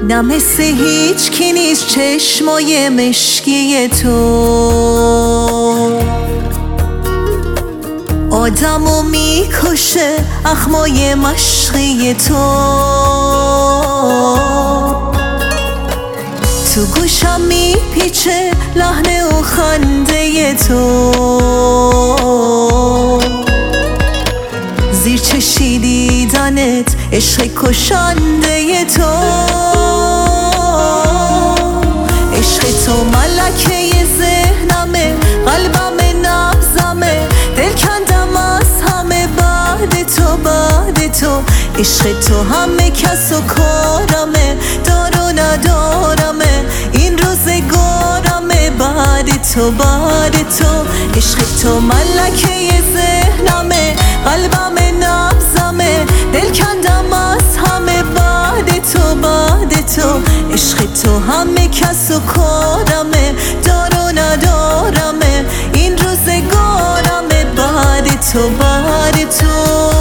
نه مثل هیچ کی نیست چشمای مشکی تو، آدمو میکشه اخمای مشقی تو. تو گوشم میپیچه لحن و خنده تو، زیر چشی دیدنت عشق کشنده تو. عشق تو ملکه ذهنمه، قلبم نبضمه، دل کندم از همه بعد تو بعد تو. عشق تو همه کس و کارمه، دار و ندارمه، این روزگارمه بعد تو بعد تو. عشق تو ملکه ذهنمه، قلبم نبضمه، دل کندم از همه بعد تو بعد تو. عشق تو همه کس و کارمه، دار و ندارمه، این روزگارمه بعد تو بعد تو.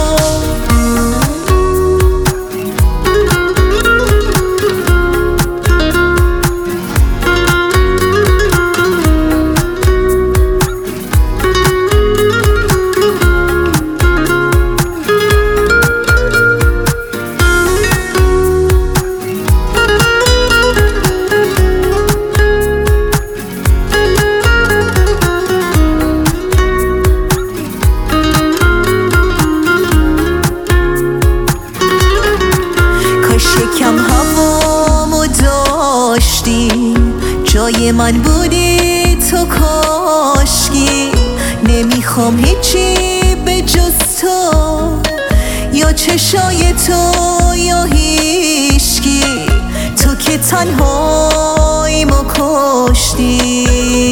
شکم هوامو داشتی، جای من بودی تو کاشکی. نمیخوام هیچی به جز تو، یا چشای تو یا هیچکی. تو که تنهاییمو کشتی.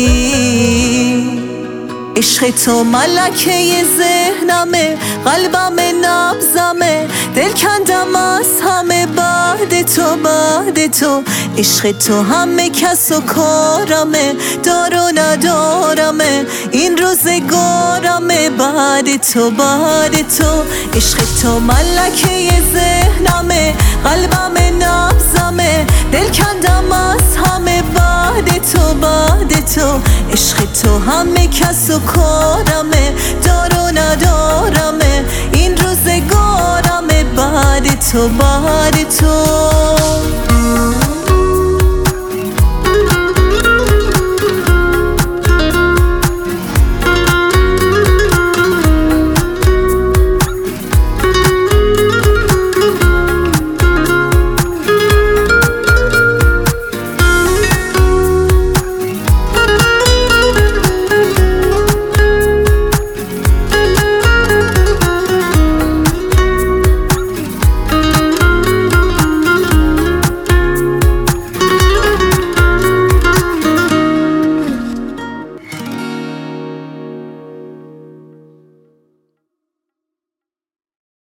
عشق تو ملکه ذهنمه، قلبم نبضمه، دل کندم از همه بعد تو بعد تو. عشق تو همه کس و کارمه، دار و ندارمه، این روزگارمه بعد تو بعد تو. عشق تو ملکه ذهنمه، قلبم نبضمه، دل کندم از همه بعد تو بعد تو. عشق تو همه کس و کارمه، دار و ندارمه، این روزگارمه بعد تو بعد تو.